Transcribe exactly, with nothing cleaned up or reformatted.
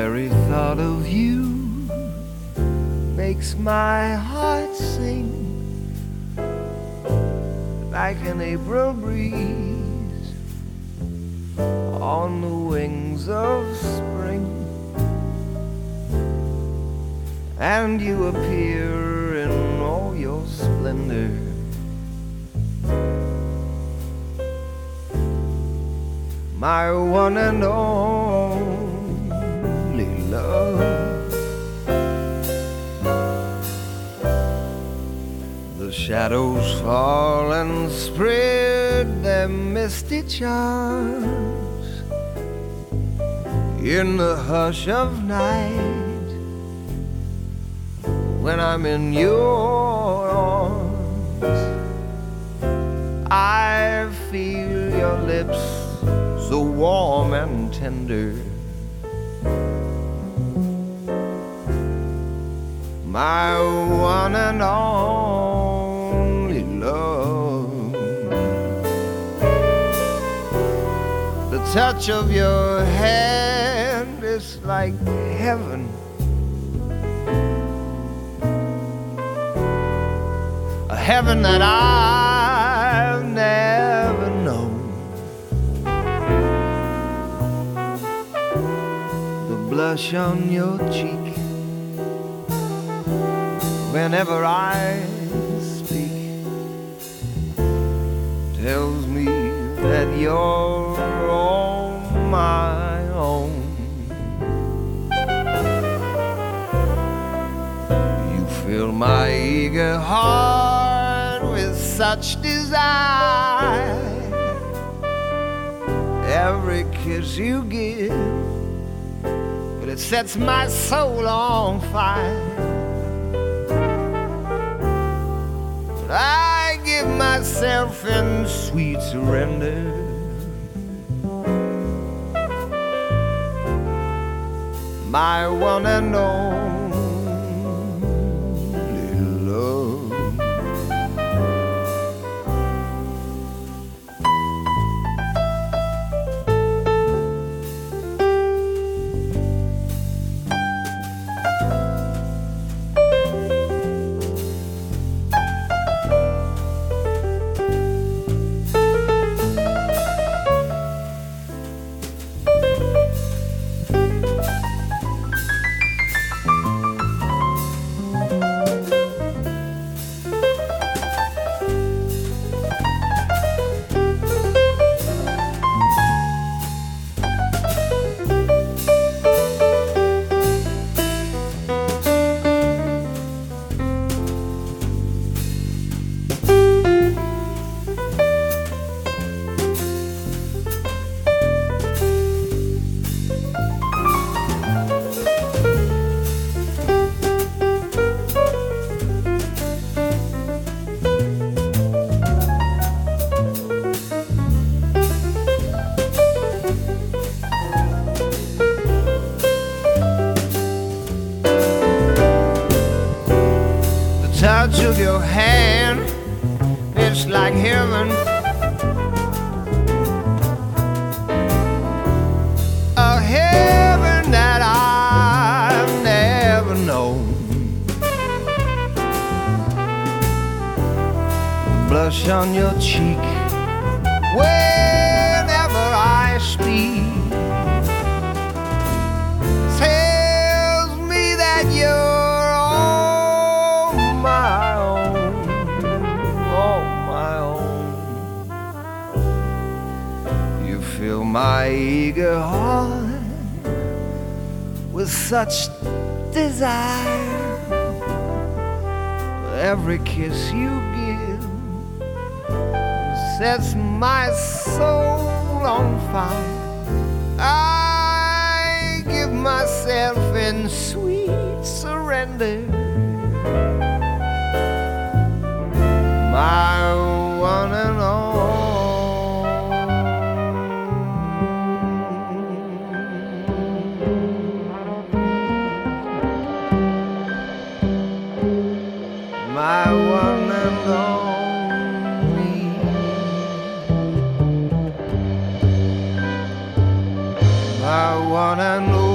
very thought of you makes my heart sing like an April breeze on the wings of spring. And you appear in all your splendor, my one and only love. The shadows fall and spread their misty charms in the hush of night. When I'm in your arms, I feel your lips so warm and tender, my one and only love. The touch of your hand is like heaven, a heaven that I've never known. The blush on your cheek whenever I speak tells me that you're all my own. You fill my eager heart with such desire. Every kiss you give, but it sets my soul on fire. But I give myself in sweet surrender, my one and only love. Touch of your hand, it's like heaven, a heaven that I've never known. Blush on your cheek whenever I speak tells me that you're fill my eager heart with such desire. Every kiss you give sets my soul on fire. I give myself in sweet surrender, my one and only. My one and only, my one and only.